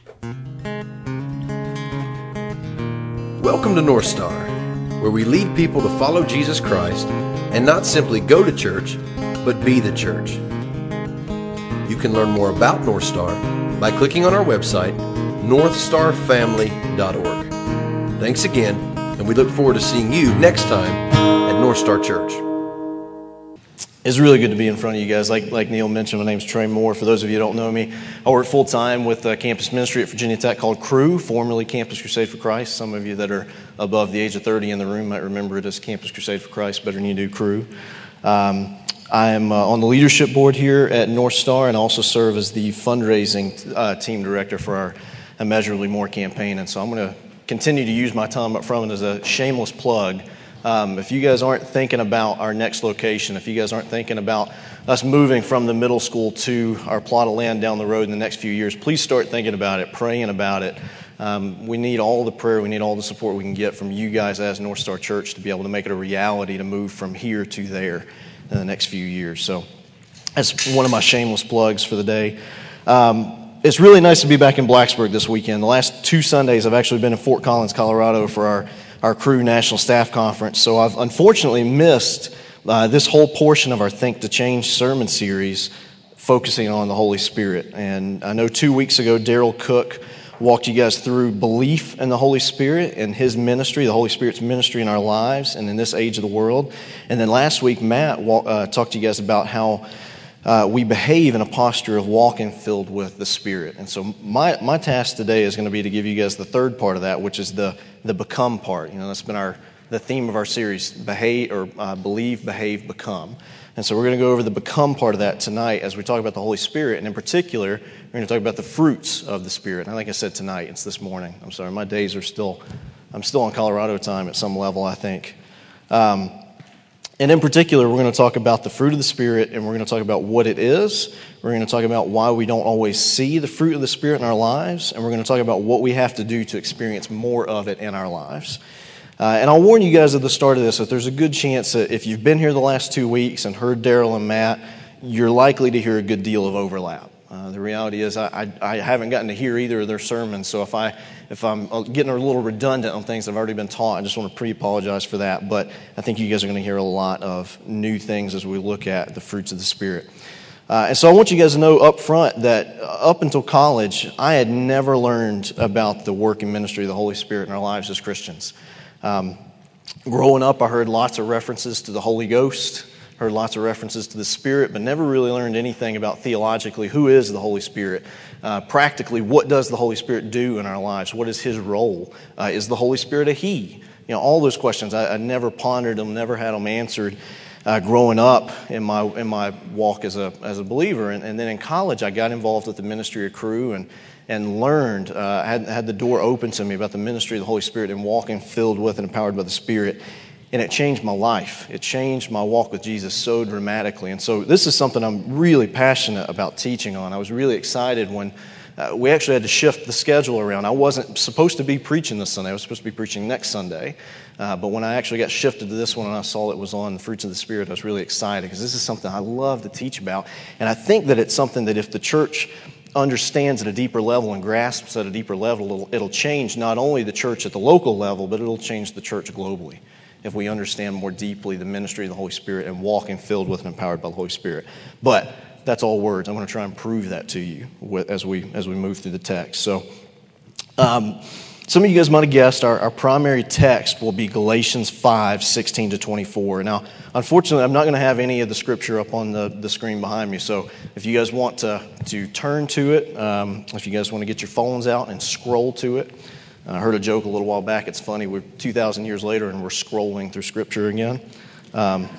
Welcome to North Star, where we lead people to follow Jesus Christ and not simply go to church, but be the church. You can learn more about North Star by clicking on our website, northstarfamily.org. Thanks again, and we look forward to seeing you next time at North Star Church. It's really good to be in front of you guys. Like Neil mentioned, my name's Trey Moore. For those of you who don't know me, I work full-time with a campus ministry at Virginia Tech called Cru, formerly Campus Crusade for Christ. Some of you that are above the age of 30 in the room might remember it as Campus Crusade for Christ, better than you do Cru. I am on the leadership board here at North Star and also serve as the fundraising team director for our Immeasurably More campaign. And so I'm going to continue to use my time up front as a shameless plug. If you guys aren't thinking about our next location, if you guys aren't thinking about us moving from the middle school to our plot of land down the road in the next few years, please start thinking about it, praying about it. We need all the prayer, we need all the support we can get from you guys as North Star Church to be able to make it a reality to move from here to there in the next few years. So that's one of my shameless plugs for the day. It's really nice to be back in Blacksburg this weekend. The last 2 Sundays I've actually been in Fort Collins, Colorado for our Cru National Staff Conference. So I've unfortunately missed this whole portion of our Think to Change sermon series focusing on the Holy Spirit. And I know 2 weeks ago, Daryl Cook walked you guys through belief in the Holy Spirit and His ministry, the Holy Spirit's ministry in our lives and in this age of the world. And then last week, Matt talked to you guys about how we behave in a posture of walking filled with the Spirit. And so my task today is going to be to give you guys the third part of that, which is the become part. You know, that's been the theme of our series, believe, behave, become. And so we're going to go over the become part of that tonight as we talk about the Holy Spirit. And in particular, we're going to talk about the fruits of the Spirit. And I think I said tonight, it's this morning. I'm sorry, my days are I'm still on Colorado time at some level, I think. And in particular, we're going to talk about the fruit of the Spirit, and we're going to talk about what it is. We're going to talk about why we don't always see the fruit of the Spirit in our lives, and we're going to talk about what we have to do to experience more of it in our lives. And I'll warn you guys at the start of this that there's a good chance that if you've been here the last 2 weeks and heard Daryl and Matt, you're likely to hear a good deal of overlap. The reality is I haven't gotten to hear either of their sermons, so if I'm getting a little redundant on things that have already been taught, I just want to pre-apologize for that. But I think you guys are going to hear a lot of new things as we look at the fruits of the Spirit. And so I want you guys to know up front that up until college, I had never learned about the work and ministry of the Holy Spirit in our lives as Christians. Growing up, I heard lots of references to the Holy Ghost, heard lots of references to the Spirit, but never really learned anything about theologically who is the Holy Spirit. Practically, what does the Holy Spirit do in our lives? What is His role? Is the Holy Spirit a He? You know, all those questions, I never pondered them, never had them answered growing up in my walk as a believer. And then in college, I got involved with the ministry of Cru and learned, had the door open to me about the ministry of the Holy Spirit and walking filled with and empowered by the Spirit. And it changed my life. It changed my walk with Jesus so dramatically. And so this is something I'm really passionate about teaching on. I was really excited when we actually had to shift the schedule around. I wasn't supposed to be preaching this Sunday. I was supposed to be preaching next Sunday. But when I actually got shifted to this one and I saw it was on the fruits of the Spirit, I was really excited because this is something I love to teach about. And I think that it's something that if the church understands at a deeper level and grasps at a deeper level, it'll change not only the church at the local level, but it'll change the church globally if we understand more deeply the ministry of the Holy Spirit and walking filled with and empowered by the Holy Spirit. But that's all words. I'm going to try and prove that to you as we move through the text. So some of you guys might have guessed our primary text will be Galatians 5:16-24. Now, unfortunately, I'm not going to have any of the scripture up on the screen behind me. So if you guys want to turn to it, if you guys want to get your phones out and scroll to it. I heard a joke a little while back. It's funny. We're 2,000 years later and we're scrolling through Scripture again. Had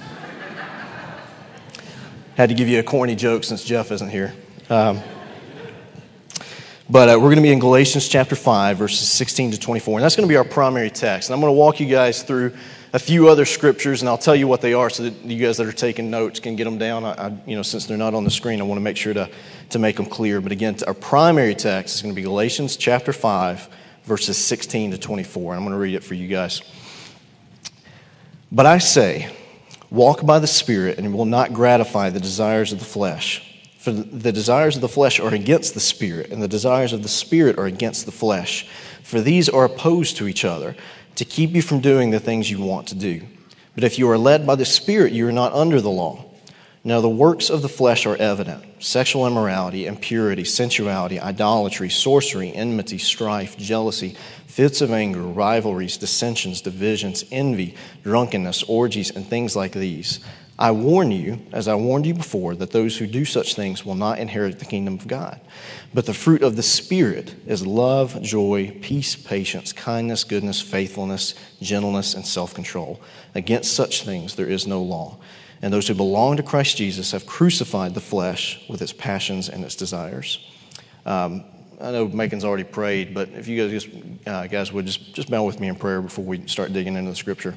to give you a corny joke since Jeff isn't here. But we're going to be in Galatians chapter 5, verses 16-24. And that's going to be our primary text. And I'm going to walk you guys through a few other scriptures, and I'll tell you what they are so that you guys that are taking notes can get them down. Since they're not on the screen, I want to make sure to make them clear. But again, our primary text is going to be Galatians chapter 5, verses 16-24, and I'm going to read it for you guys. But I say, walk by the Spirit, and you will not gratify the desires of the flesh. For For the desires of the flesh are against the Spirit, and the desires of the Spirit are against the flesh. For these are opposed to each other, to keep you from doing the things you want to do. But if you are led by the Spirit, you are not under the law. Now the works of the flesh are evident: sexual immorality, impurity, sensuality, idolatry, sorcery, enmity, strife, jealousy, fits of anger, rivalries, dissensions, divisions, envy, drunkenness, orgies, and things like these. I warn you, as I warned you before, that those who do such things will not inherit the kingdom of God. But the fruit of the Spirit is love, joy, peace, patience, kindness, goodness, faithfulness, gentleness, and self-control. Against such things there is no law. And those who belong to Christ Jesus have crucified the flesh with its passions and its desires. I know Macon's already prayed, but if you guys would just bow with me in prayer before we start digging into the Scripture.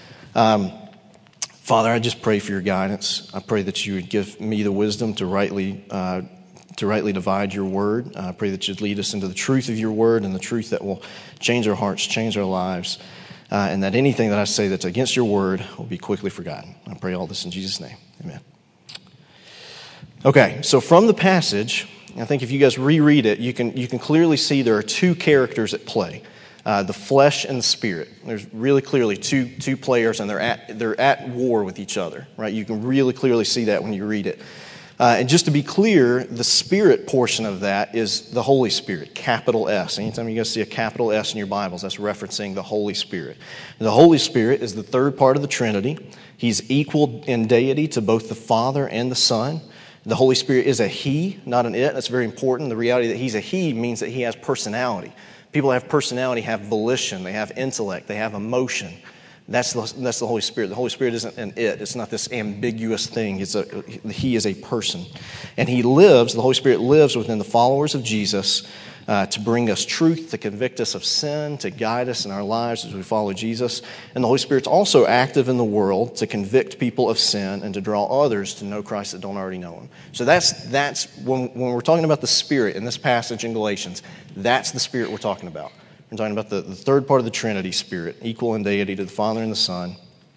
Father, I just pray for your guidance. I pray that you would give me the wisdom to rightly divide your word. I pray that you'd lead us into the truth of your word and the truth that will change our hearts, change our lives, and that anything that I say that's against your word will be quickly forgotten. I pray all this in Jesus' name. Amen. Okay, so from the passage, I think if you guys reread it, you can clearly see there are two characters at play. The flesh and the spirit. There's really clearly two players, and they're at war with each other, right? You can really clearly see that when you read it. And just to be clear, the spirit portion of that is the Holy Spirit, capital S. Anytime you guys see a capital S in your Bibles, that's referencing the Holy Spirit. And the Holy Spirit is the third part of the Trinity. He's equal in deity to both the Father and the Son. The Holy Spirit is a He, not an it. That's very important. The reality that He's a He means that He has personality. People that have personality have volition, they have intellect, they have emotion. That's the Holy Spirit. The Holy Spirit isn't an it. It's not this ambiguous thing. He is a person. And the Holy Spirit lives within the followers of Jesus to bring us truth, to convict us of sin, to guide us in our lives as we follow Jesus. And the Holy Spirit's also active in the world to convict people of sin and to draw others to know Christ that don't already know Him. So that's when we're talking about the Spirit in this passage in Galatians, that's the Spirit we're talking about. We're talking about the third part of the Trinity, Spirit, equal in deity to the Father and the Son.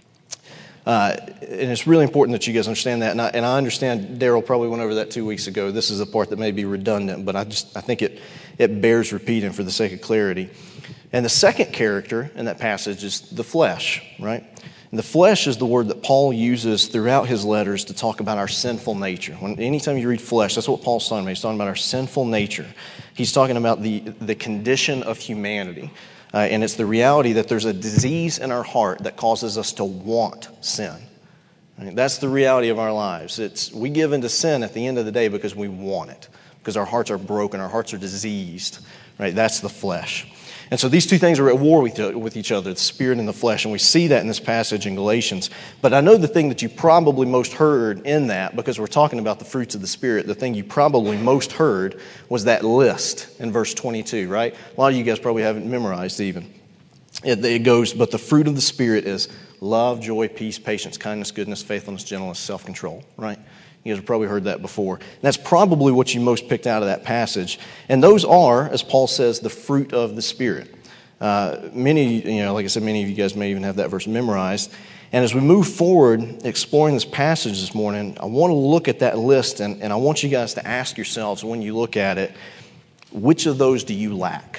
And it's really important that you guys understand that. And I understand Daryl probably went over that 2 weeks ago. This is a part that may be redundant, but I think it bears repeating for the sake of clarity. And the second character in that passage is the flesh, right? And the flesh is the word that Paul uses throughout his letters to talk about our sinful nature. Anytime you read flesh, that's what Paul's talking about. He's talking about our sinful nature. He's talking about the condition of humanity. And it's the reality that there's a disease in our heart that causes us to want sin. Right? That's the reality of our lives. We give into sin at the end of the day because we want it, because our hearts are broken, our hearts are diseased. Right? That's the flesh. And so these two things are at war with each other, the spirit and the flesh, and we see that in this passage in Galatians. But I know the thing that you probably most heard in that, because we're talking about the fruits of the Spirit, the thing you probably most heard was that list in verse 22, right? A lot of you guys probably haven't memorized even. It goes, but the fruit of the Spirit is love, joy, peace, patience, kindness, goodness, faithfulness, gentleness, self-control, right? You guys have probably heard that before. And that's probably what you most picked out of that passage. And those are, as Paul says, the fruit of the Spirit. Like I said, many of you guys may even have that verse memorized. And as we move forward exploring this passage this morning, I want to look at that list, and I want you guys to ask yourselves when you look at it, which of those do you lack?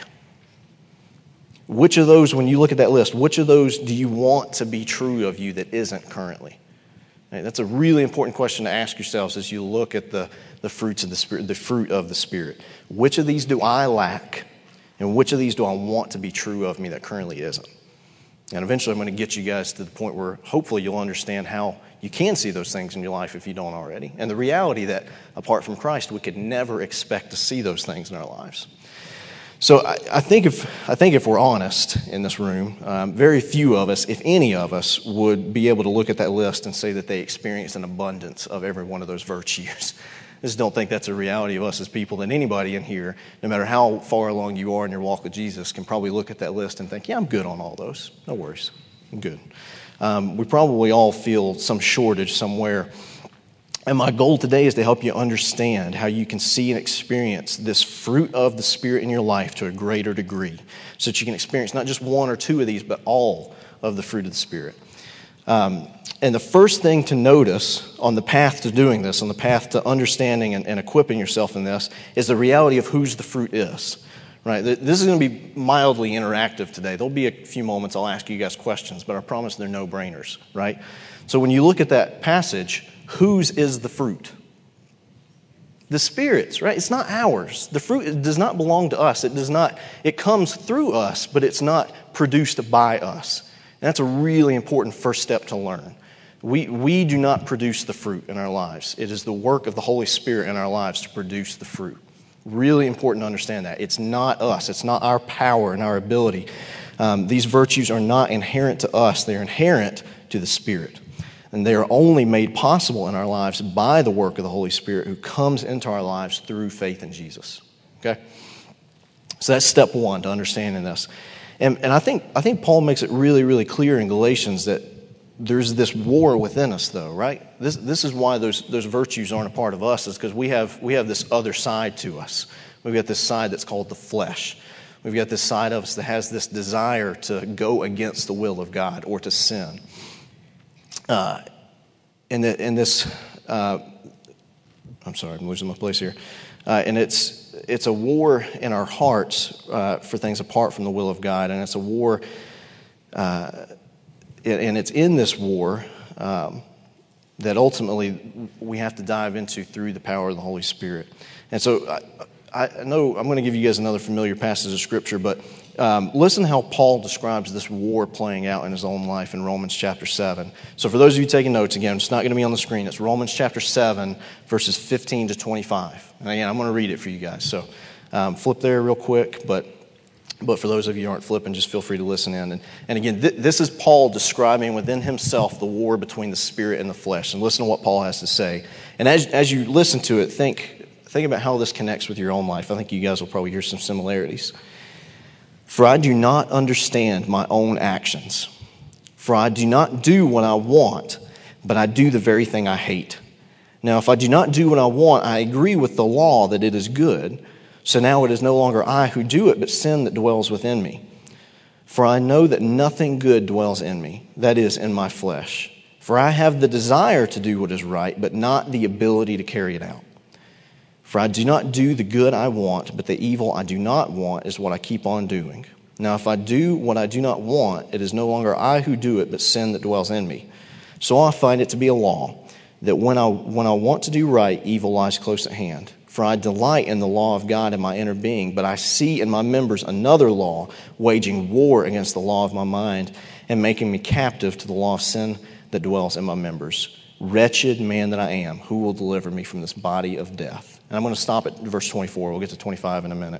Which of those, when you look at that list, which of those do you want to be true of you that isn't currently? That's a really important question to ask yourselves as you look at the fruits of the Spirit, the fruit of the Spirit. Which of these do I lack, and which of these do I want to be true of me that currently isn't? And eventually I'm going to get you guys to the point where hopefully you'll understand how you can see those things in your life if you don't already. And the reality that apart from Christ, we could never expect to see those things in our lives. So I think if we're honest in this room, very few of us, if any of us, would be able to look at that list and say that they experience an abundance of every one of those virtues. I just don't think that's a reality of us as people, that anybody in here, no matter how far along you are in your walk with Jesus, can probably look at that list and think, yeah, I'm good on all those. No worries. I'm good. We probably all feel some shortage somewhere. And my goal today is to help you understand how you can see and experience this fruit of the Spirit in your life to a greater degree, so that you can experience not just one or two of these, but all of the fruit of the Spirit. And the first thing to notice on the path to doing this, on the path to understanding and equipping yourself in this, is the reality of whose the fruit is. Right? This is going to be mildly interactive today. There'll be a few moments I'll ask you guys questions, but I promise they're no-brainers. Right? So when you look at that passage, whose is the fruit? The Spirit's, right? It's not ours. The fruit does not belong to us. It comes through us, but it's not produced by us. And that's a really important first step to learn. We do not produce the fruit in our lives. It is the work of the Holy Spirit in our lives to produce the fruit. Really important to understand that. It's not us. It's not our power and our ability. These virtues are not inherent to us. They're inherent to the Spirit. And they are only made possible in our lives by the work of the Holy Spirit who comes into our lives through faith in Jesus. Okay? So that's step one to understanding this. And I think Paul makes it really, really clear in Galatians that there's this war within us, though, right? This is why those virtues aren't a part of us, is because we have this other side to us. We've got this side that's called the flesh. We've got this side of us that has this desire to go against the will of God or to sin. I'm sorry, I'm losing my place here. And it's a war in our hearts for things apart from the will of God, and it's a war. And it's in this war that ultimately we have to dive into through the power of the Holy Spirit. And so I know I'm going to give you guys another familiar passage of Scripture, but listen how Paul describes this war playing out in his own life in Romans chapter 7. So for those of you taking notes, again, it's not going to be on the screen. It's Romans chapter 7, verses 15 to 25. And again, I'm going to read it for you guys. So flip there real quick, but for those of you who aren't flipping, just feel free to listen in. And again, this is Paul describing within himself the war between the spirit and the flesh. And listen to what Paul has to say. And as you listen to it, think about how this connects with your own life. I think you guys will probably hear some similarities. For I do not understand my own actions. For I do not do what I want, but I do the very thing I hate. Now, if I do not do what I want, I agree with the law that it is good. So now it is no longer I who do it, but sin that dwells within me. For I know that nothing good dwells in me, that is, in my flesh. For I have the desire to do what is right, but not the ability to carry it out. For I do not do the good I want, but the evil I do not want is what I keep on doing. Now if I do what I do not want, it is no longer I who do it, but sin that dwells in me. So I find it to be a law, that when I want to do right, evil lies close at hand. For I delight in the law of God in my inner being, but I see in my members another law, waging war against the law of my mind and making me captive to the law of sin that dwells in my members. Wretched man that I am, who will deliver me from this body of death? And I'm going to stop at verse 24. We'll get to 25 in a minute.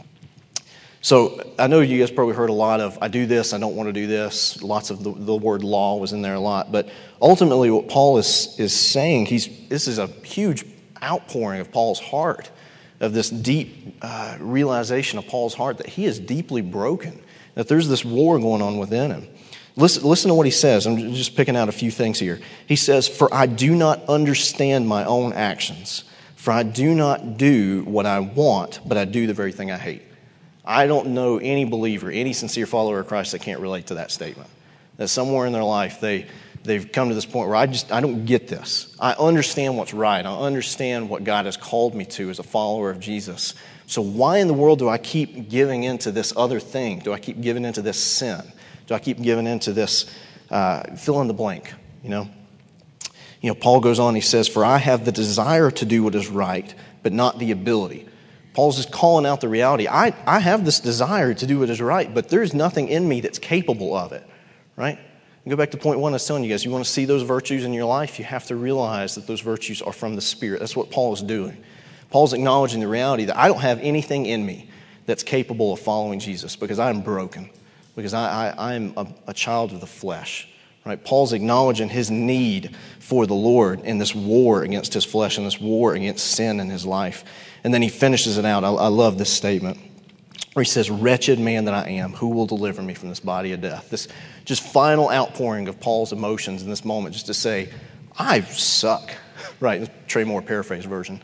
So I know you guys probably heard a lot of, I do this, I don't want to do this. Lots of the word law was in there a lot. But ultimately what Paul is saying, this is a huge outpouring of Paul's heart, of this deep realization of Paul's heart that he is deeply broken, that there's this war going on within him. Listen to what he says. I'm just picking out a few things here. He says, for I do not understand my own actions. For I do not do what I want, but I do the very thing I hate. I don't know any believer, any sincere follower of Christ that can't relate to that statement. That somewhere in their life they've come to this point where I don't get this. I understand what's right. I understand what God has called me to as a follower of Jesus. So why in the world do I keep giving into this other thing? Do I keep giving into this sin? Do I keep giving into this fill in the blank, you know? Paul goes on, he says, for I have the desire to do what is right, but not the ability. Paul's just calling out the reality. I have this desire to do what is right, but there's nothing in me that's capable of it, right? And go back to point one I was telling you guys. You want to see those virtues in your life, you have to realize that those virtues are from the Spirit. That's what Paul is doing. Paul's acknowledging the reality that I don't have anything in me that's capable of following Jesus because I am broken, because I am a child of the flesh. Right? Paul's acknowledging his need for the Lord in this war against his flesh and this war against sin in his life. And then he finishes it out. I love this statement where he says, wretched man that I am, who will deliver me from this body of death? This just final outpouring of Paul's emotions in this moment, just to say, I suck. Right, Trey Moore paraphrase version.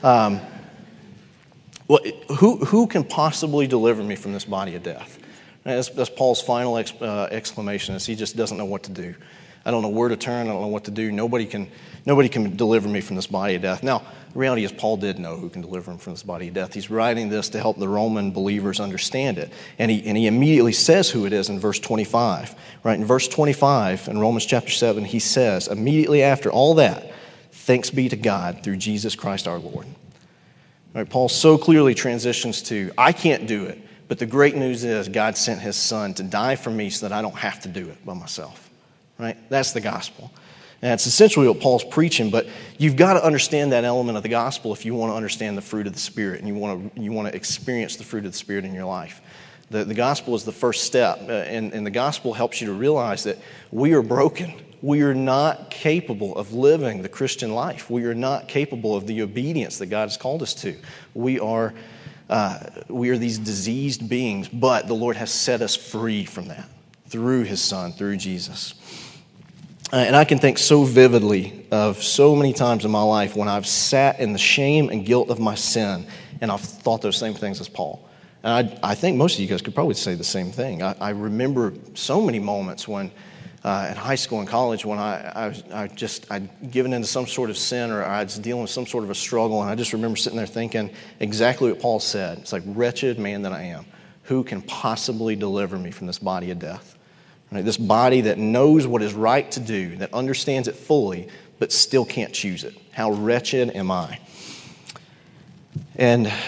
Who can possibly deliver me from this body of death? That's Paul's final exclamation, as he just doesn't know what to do. I don't know where to turn. I don't know what to do. Nobody can deliver me from this body of death. Now, the reality is Paul did know who can deliver him from this body of death. He's writing this to help the Roman believers understand it. And he immediately says who it is in verse 25. Right? In verse 25 in Romans chapter 7, he says, immediately after all that, thanks be to God through Jesus Christ our Lord. Right? Paul so clearly transitions to, I can't do it, but the great news is God sent his son to die for me so that I don't have to do it by myself. Right? That's the gospel. And it's essentially what Paul's preaching, but you've got to understand that element of the gospel if you want to understand the fruit of the Spirit and you want to experience the fruit of the Spirit in your life. The gospel is the first step, and the gospel helps you to realize that we are broken. We are not capable of living the Christian life. We are not capable of the obedience that God has called us to. We are these diseased beings, but the Lord has set us free from that through his Son, through Jesus. And I can think so vividly of so many times in my life when I've sat in the shame and guilt of my sin, and I've thought those same things as Paul. And I think most of you guys could probably say the same thing. I remember so many moments when, in high school and college, when I'd given into some sort of sin or I was dealing with some sort of a struggle, and I just remember sitting there thinking exactly what Paul said. It's like, wretched man that I am, who can possibly deliver me from this body of death? Right? This body that knows what is right to do, that understands it fully, but still can't choose it. How wretched am I? And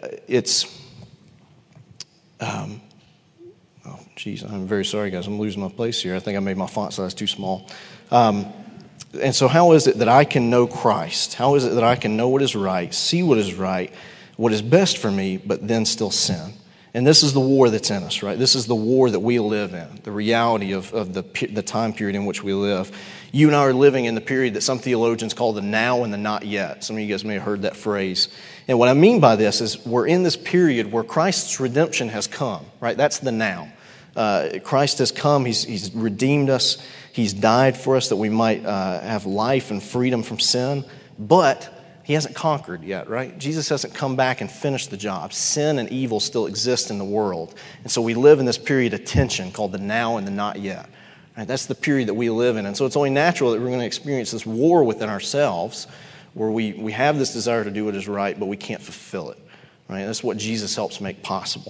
I'm very sorry, guys. I'm losing my place here. I think I made my font size too small. And so how is it that I can know Christ? How is it that I can know what is right, see what is right, what is best for me, but then still sin? And this is the war that's in us, right? This is the war that we live in, the reality of the time period in which we live. You and I are living in the period that some theologians call the now and the not yet. Some of you guys may have heard that phrase. And what I mean by this is we're in this period where Christ's redemption has come, right? That's the now. Christ has come. He's redeemed us. He's died for us that we might have life and freedom from sin. But he hasn't conquered yet, right? Jesus hasn't come back and finished the job. Sin and evil still exist in the world. And so we live in this period of tension called the now and the not yet. Right? That's the period that we live in. And so it's only natural that we're going to experience this war within ourselves where we have this desire to do what is right, but we can't fulfill it. Right? That's what Jesus helps make possible.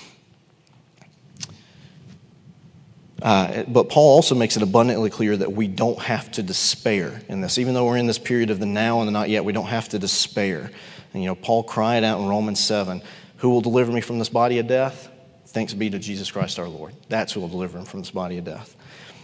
But Paul also makes it abundantly clear that we don't have to despair in this. Even though we're in this period of the now and the not yet, we don't have to despair. And, Paul cried out in Romans 7, who will deliver me from this body of death? Thanks be to Jesus Christ our Lord. That's who will deliver him from this body of death.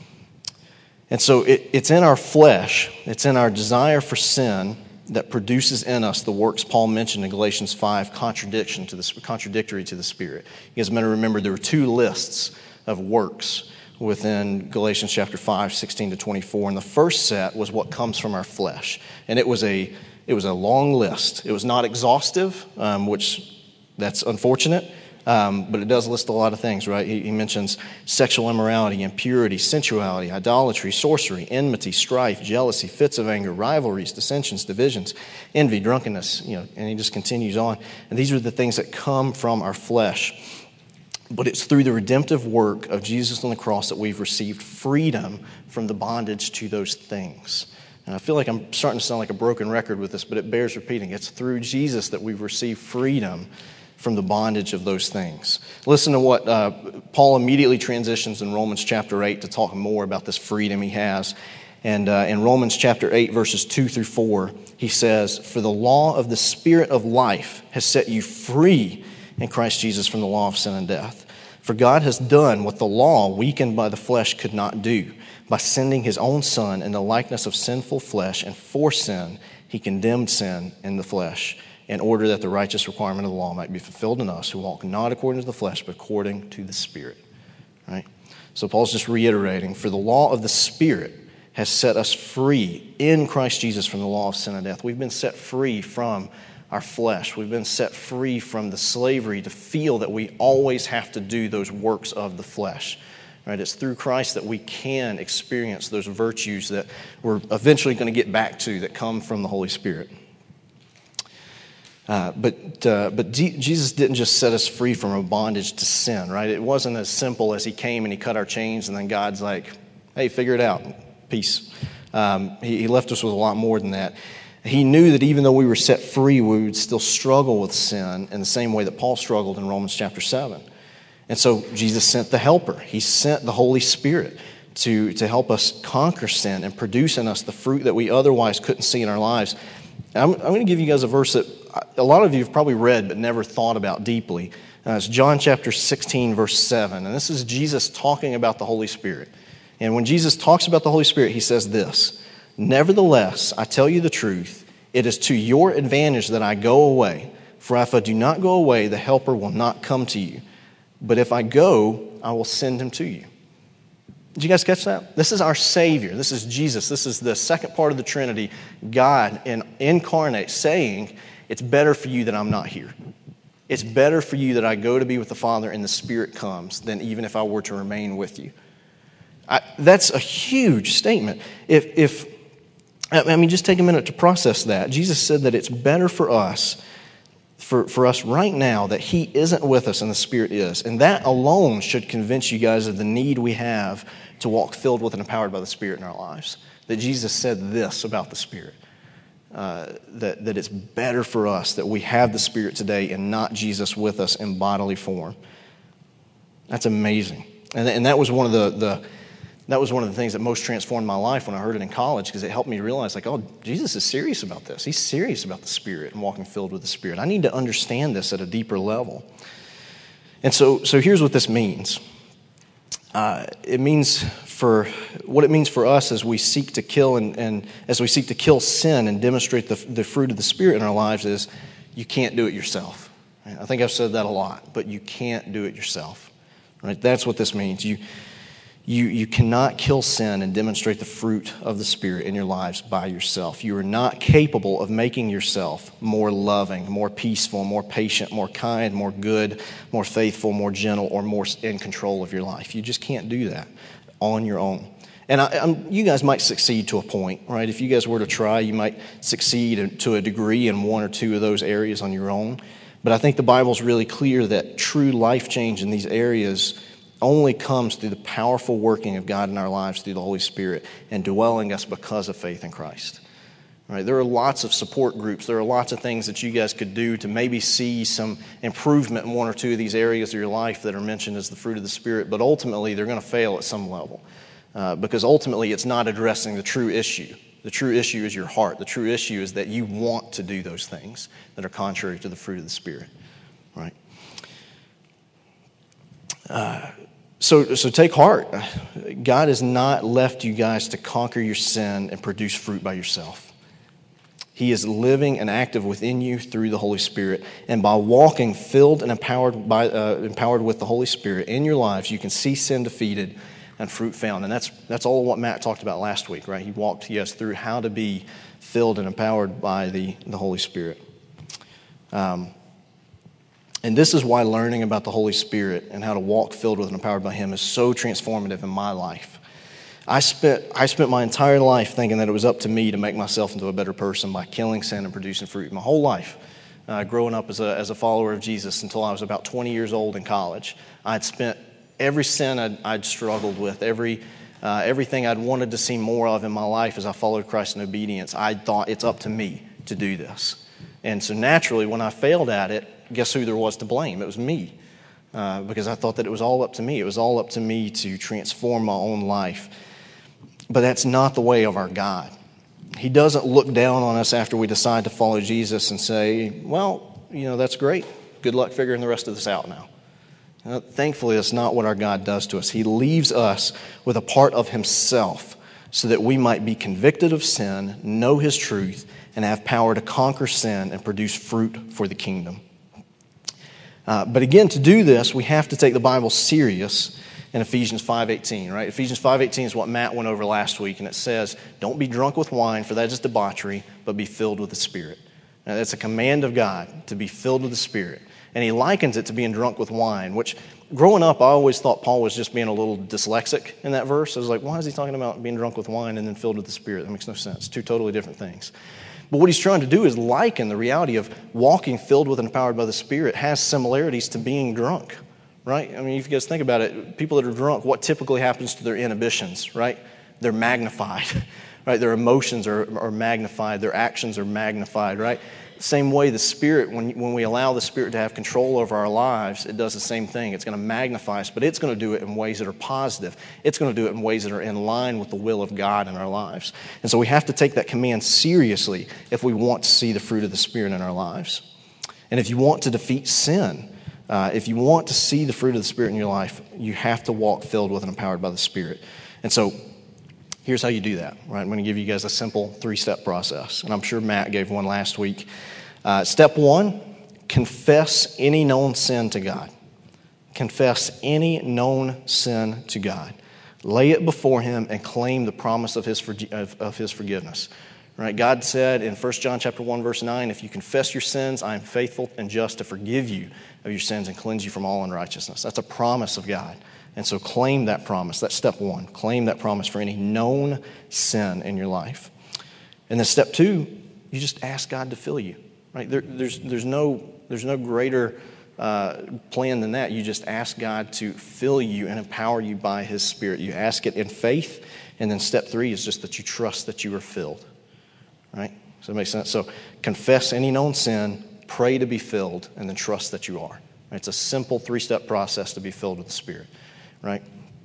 And so it's in our flesh, it's in our desire for sin that produces in us the works Paul mentioned in Galatians 5, contradictory to the Spirit. You guys better remember there were two lists of works within Galatians chapter 5, 16 to 24. And the first set was what comes from our flesh. And it was a long list. It was not exhaustive, which that's unfortunate, but it does list a lot of things, right? He mentions sexual immorality, impurity, sensuality, idolatry, sorcery, enmity, strife, jealousy, fits of anger, rivalries, dissensions, divisions, envy, drunkenness, and he just continues on. And these are the things that come from our flesh. But it's through the redemptive work of Jesus on the cross that we've received freedom from the bondage to those things. And I feel like I'm starting to sound like a broken record with this, but it bears repeating. It's through Jesus that we've received freedom from the bondage of those things. Listen to what Paul immediately transitions in Romans chapter 8 to talk more about this freedom he has. And in Romans chapter 8, verses 2 through 4, he says, "For the law of the Spirit of life has set you free in Christ Jesus from the law of sin and death. For God has done what the law, weakened by the flesh, could not do. By sending his own Son in the likeness of sinful flesh, and for sin, he condemned sin in the flesh, in order that the righteous requirement of the law might be fulfilled in us, who walk not according to the flesh, but according to the Spirit." Right? So Paul's just reiterating, for the law of the Spirit has set us free in Christ Jesus from the law of sin and death. We've been set free from our flesh. We've been set free from the slavery to feel that we always have to do those works of the flesh. Right? It's through Christ that we can experience those virtues that we're eventually going to get back to that come from the Holy Spirit. But Jesus didn't just set us free from a bondage to sin, right? It wasn't as simple as he came and he cut our chains and then God's like, hey, figure it out. peace. He left us with a lot more than that. He knew that even though we were set free, we would still struggle with sin in the same way that Paul struggled in Romans chapter 7. And so Jesus sent the helper. He sent the Holy Spirit to help us conquer sin and produce in us the fruit that we otherwise couldn't see in our lives. I'm going to give you guys a verse that a lot of you have probably read but never thought about deeply. It's John chapter 16, verse 7. And this is Jesus talking about the Holy Spirit. And when Jesus talks about the Holy Spirit, he says this: "Nevertheless, I tell you the truth, it is to your advantage that I go away. For if I do not go away, the Helper will not come to you. But if I go, I will send him to you." Did you guys catch that? This is our Savior. This is Jesus. This is the second part of the Trinity, God incarnate, saying, it's better for you that I'm not here. It's better for you that I go to be with the Father and the Spirit comes than even if I were to remain with you. That's a huge statement. Just take a minute to process that. Jesus said that it's better for us right now that he isn't with us and the Spirit is. And that alone should convince you guys of the need we have to walk filled with and empowered by the Spirit in our lives. That Jesus said this about the Spirit. That it's better for us that we have the Spirit today and not Jesus with us in bodily form. That's amazing. And that was one of the things that most transformed my life when I heard it in college, because it helped me realize, Jesus is serious about this. He's serious about the Spirit and walking filled with the Spirit. I need to understand this at a deeper level. And so here's what this means. It means for us as we seek to kill and as we seek to kill sin and demonstrate the fruit of the Spirit in our lives is you can't do it yourself. I think I've said that a lot, but you can't do it yourself. Right? That's what this means. You cannot kill sin and demonstrate the fruit of the Spirit in your lives by yourself. You are not capable of making yourself more loving, more peaceful, more patient, more kind, more good, more faithful, more gentle, or more in control of your life. You just can't do that on your own. And you guys might succeed to a point, right? If you guys were to try, you might succeed to a degree in one or two of those areas on your own. But I think the Bible's really clear that true life change in these areas only comes through the powerful working of God in our lives through the Holy Spirit and dwelling us because of faith in Christ. Right? There are lots of support groups. There are lots of things that you guys could do to maybe see some improvement in one or two of these areas of your life that are mentioned as the fruit of the Spirit, but ultimately they're going to fail at some level because ultimately it's not addressing the true issue. The true issue is your heart. The true issue is that you want to do those things that are contrary to the fruit of the Spirit. Right? So take heart. God has not left you guys to conquer your sin and produce fruit by yourself. He is living and active within you through the Holy Spirit. And by walking filled and empowered with the Holy Spirit in your lives, you can see sin defeated and fruit found. And that's all what Matt talked about last week, right? He walked us through how to be filled and empowered by the Holy Spirit. And this is why learning about the Holy Spirit and how to walk filled with and empowered by Him is so transformative in my life. I spent my entire life thinking that it was up to me to make myself into a better person by killing sin and producing fruit. My whole life, growing up as a follower of Jesus until I was about 20 years old in college, I'd spent every sin I'd struggled with, everything I'd wanted to see more of in my life as I followed Christ in obedience, I thought it's up to me to do this. And so naturally, when I failed at it, guess who there was to blame? It was me, because I thought that it was all up to me. It was all up to me to transform my own life. But that's not the way of our God. He doesn't look down on us after we decide to follow Jesus and say, well, that's great. Good luck figuring the rest of this out now. Thankfully, that's not what our God does to us. He leaves us with a part of Himself so that we might be convicted of sin, know His truth, and have power to conquer sin and produce fruit for the kingdom. But again, to do this, we have to take the Bible serious in Ephesians 5:18, right? Ephesians 5:18 is what Matt went over last week, and it says, don't be drunk with wine, for that is debauchery, but be filled with the Spirit. Now, that's a command of God, to be filled with the Spirit. And he likens it to being drunk with wine, which growing up, I always thought Paul was just being a little dyslexic in that verse. I was like, why is he talking about being drunk with wine and then filled with the Spirit? That makes no sense. Two totally different things. But what he's trying to do is liken the reality of walking filled with and empowered by the Spirit has similarities to being drunk, right? I mean, if you guys think about it, people that are drunk, what typically happens to their inhibitions, right? they're magnified, right? Their emotions are magnified. Their actions are magnified, right? Same way the Spirit, when we allow the Spirit to have control over our lives, it does the same thing. It's going to magnify us, but it's going to do it in ways that are positive. It's going to do it in ways that are in line with the will of God in our lives. And so we have to take that command seriously if we want to see the fruit of the Spirit in our lives. And if you want to defeat sin, if you want to see the fruit of the Spirit in your life, you have to walk filled with and empowered by the Spirit. And so here's how you do that, right? I'm going to give you guys a simple 3-step process, and I'm sure Matt gave one last week. Step 1, confess any known sin to God. Confess any known sin to God. Lay it before Him and claim the promise of His forgiveness. Right? God said in 1 John chapter 1, verse 9, if you confess your sins, I am faithful and just to forgive you of your sins and cleanse you from all unrighteousness. That's a promise of God. And so claim that promise. That's step 1. Claim that promise for any known sin in your life. And then step 2, you just ask God to fill you. Right? There's no greater plan than that. You just ask God to fill you and empower you by His Spirit. You ask it in faith. And then step 3 is just that you trust that you are filled. Right? Does that make sense? So confess any known sin, pray to be filled, and then trust that you are. It's a simple 3-step process to be filled with the Spirit. Right?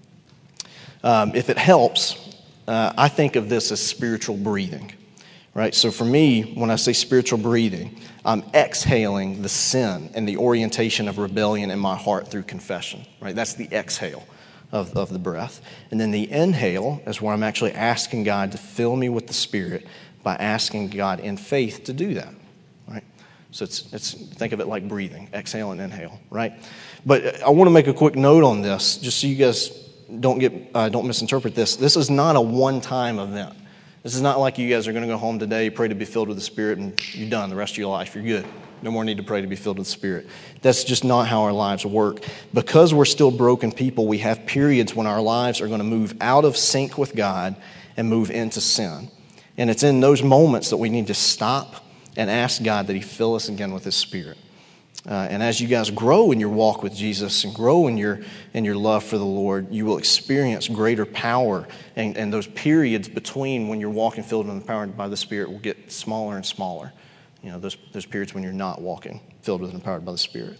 If it helps, I think of this as spiritual breathing. Right? So for me, when I say spiritual breathing, I'm exhaling the sin and the orientation of rebellion in my heart through confession. Right? That's the exhale of the breath. And then the inhale is where I'm actually asking God to fill me with the Spirit by asking God in faith to do that. Right? So it's think of it like breathing, exhale and inhale. Right? But I want to make a quick note on this, just so you guys don't misinterpret this. This is not a one-time event. This is not like you guys are going to go home today, pray to be filled with the Spirit, and you're done the rest of your life. You're good. No more need to pray to be filled with the Spirit. That's just not how our lives work. Because we're still broken people, we have periods when our lives are going to move out of sync with God and move into sin. And it's in those moments that we need to stop and ask God that He fill us again with His Spirit. And as you guys grow in your walk with Jesus and grow in your love for the Lord, you will experience greater power. And those periods between when you're walking filled and empowered by the Spirit will get smaller and smaller. You know, those periods when you're not walking filled with and empowered by the Spirit.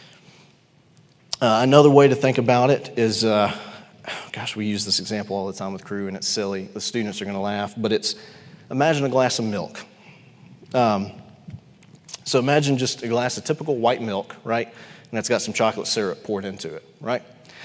Another way to think about it is, we use this example all the time with Crew, and it's silly. The students are going to laugh, but imagine a glass of milk. So imagine just a glass of typical white milk, right? And it's got some chocolate syrup poured into it, right?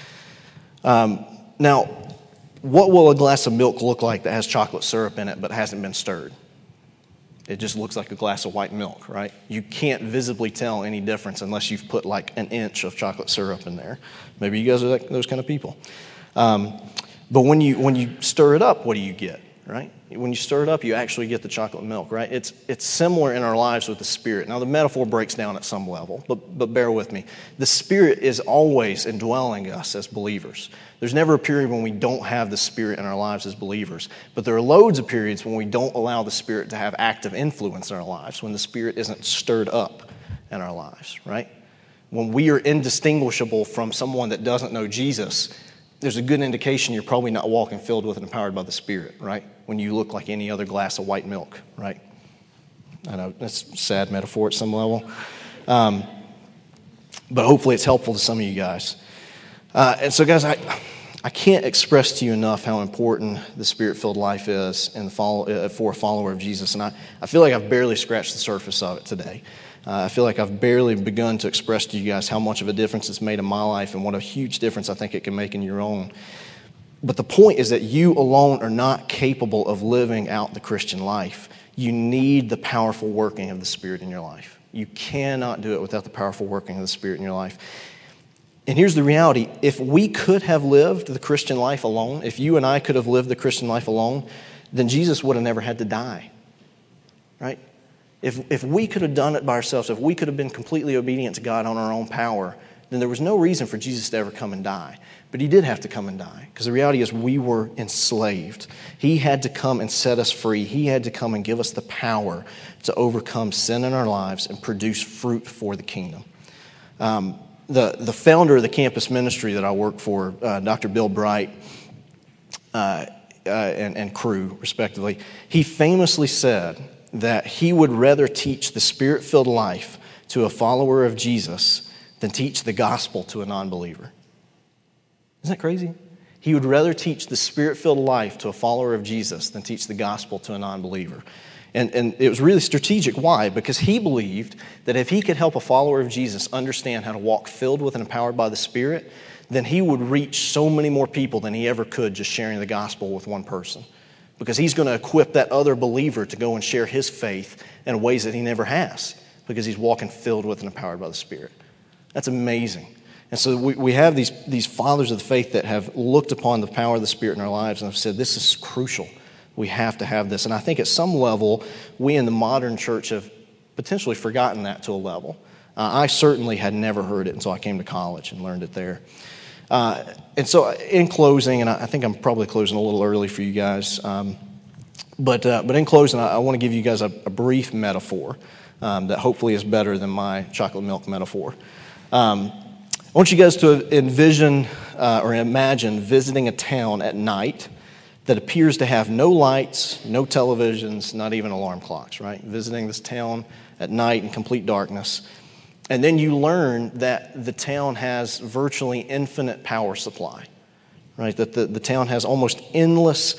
Now, what will a glass of milk look like that has chocolate syrup in it but hasn't been stirred? It just looks like a glass of white milk, right? You can't visibly tell any difference unless you've put like an inch of chocolate syrup in there. Maybe you guys are those kind of people. But when you stir it up, what do you get, right? When you stir it up, you actually get the chocolate milk, right? It's similar in our lives with the Spirit. Now, the metaphor breaks down at some level, but bear with me. The Spirit is always indwelling us as believers. There's never a period when we don't have the Spirit in our lives as believers, but there are loads of periods when we don't allow the Spirit to have active influence in our lives, when the Spirit isn't stirred up in our lives, right? When we are indistinguishable from someone that doesn't know Jesus, there's a good indication you're probably not walking filled with and empowered by the Spirit, right? When you look like any other glass of white milk, right? I know that's a sad metaphor at some level. But hopefully it's helpful to some of you guys. And so, guys, I can't express to you enough how important the Spirit-filled life is for a follower of Jesus. And I feel like I've barely scratched the surface of it today. I feel like I've barely begun to express to you guys how much of a difference it's made in my life and what a huge difference I think it can make in your own. But the point is that you alone are not capable of living out the Christian life. You need the powerful working of the Spirit in your life. You cannot do it without the powerful working of the Spirit in your life. And here's the reality. If we could have lived the Christian life alone, if you and I could have lived the Christian life alone, then Jesus would have never had to die, right? If we could have done it by ourselves, if we could have been completely obedient to God on our own power, then there was no reason for Jesus to ever come and die. But He did have to come and die, because the reality is we were enslaved. He had to come and set us free. He had to come and give us the power to overcome sin in our lives and produce fruit for the kingdom. The founder of the campus ministry that I work for, Dr. Bill Bright, and Crew, respectively, he famously said that he would rather teach the Spirit-filled life to a follower of Jesus than teach the gospel to a non-believer. Isn't that crazy? He would rather teach the Spirit-filled life to a follower of Jesus than teach the gospel to a non-believer. And it was really strategic. Why? Because he believed that if he could help a follower of Jesus understand how to walk filled with and empowered by the Spirit, then he would reach so many more people than he ever could just sharing the gospel with one person. Because he's going to equip that other believer to go and share his faith in ways that he never has, because he's walking filled with and empowered by the Spirit. That's amazing. And so we have these fathers of the faith that have looked upon the power of the Spirit in our lives and have said, this is crucial. We have to have this. And I think at some level, we in the modern church have potentially forgotten that to a level. I certainly had never heard it until I came to college and learned it there. And so in closing, and I think I'm probably closing a little early for you guys, but in closing, I want to give you guys a brief metaphor that hopefully is better than my chocolate milk metaphor. I want you guys to envision or imagine visiting a town at night that appears to have no lights, no televisions, not even alarm clocks, right? Visiting this town at night in complete darkness. And then you learn that the town has virtually infinite power supply, right? That the town has almost endless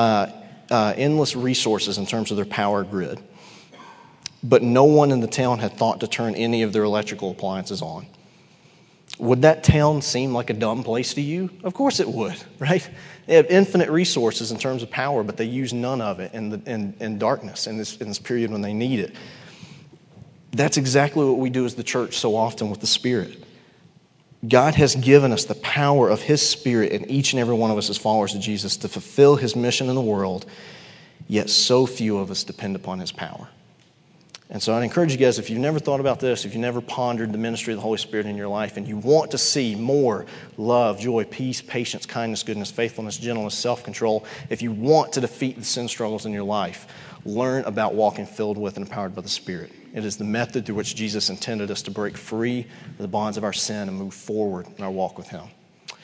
resources in terms of their power grid. But no one in the town had thought to turn any of their electrical appliances on. Would that town seem like a dumb place to you? Of course it would, right? They have infinite resources in terms of power, but they use none of it in darkness in this period when they need it. That's exactly what we do as the church so often with the Spirit. God has given us the power of His Spirit in each and every one of us as followers of Jesus to fulfill His mission in the world, yet so few of us depend upon His power. And so I'd encourage you guys, if you've never thought about this, if you've never pondered the ministry of the Holy Spirit in your life, and you want to see more love, joy, peace, patience, kindness, goodness, faithfulness, gentleness, self-control, if you want to defeat the sin struggles in your life, learn about walking filled with and empowered by the Spirit. It is the method through which Jesus intended us to break free of the bonds of our sin and move forward in our walk with Him.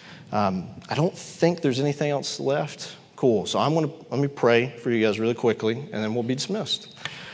I don't think there's anything else left. Cool. So let me pray for you guys really quickly, and then we'll be dismissed.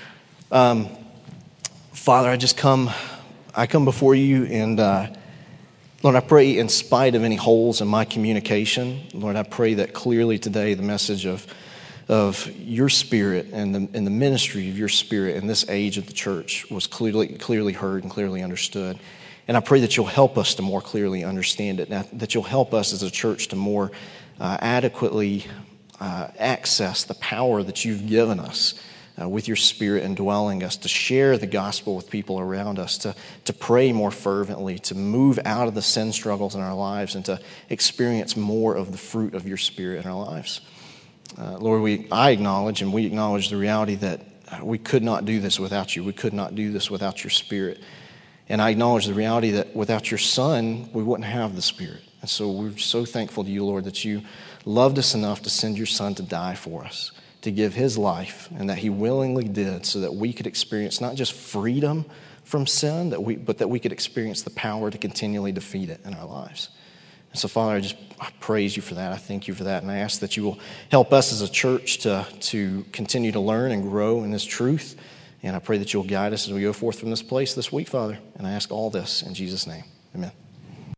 Father, I come before you, and Lord, I pray in spite of any holes in my communication, Lord, I pray that clearly today the message of your Spirit and the ministry of your Spirit in this age of the church was clearly heard and clearly understood. And I pray that you'll help us to more clearly understand it, that you'll help us as a church to more adequately access the power that you've given us with your Spirit indwelling us, to share the gospel with people around us, to pray more fervently, to move out of the sin struggles in our lives, and to experience more of the fruit of your Spirit in our lives. Lord, I acknowledge and we acknowledge the reality that we could not do this without you. We could not do this without your Spirit. And I acknowledge the reality that without your Son, we wouldn't have the Spirit. And so we're so thankful to you, Lord, that you loved us enough to send your Son to die for us, to give his life, and that he willingly did so that we could experience not just freedom from sin, but that we could experience the power to continually defeat it in our lives. And so, Father, I praise you for that. I thank you for that. And I ask that you will help us as a church to continue to learn and grow in this truth. And I pray that you'll guide us as we go forth from this place this week, Father. And I ask all this in Jesus' name. Amen.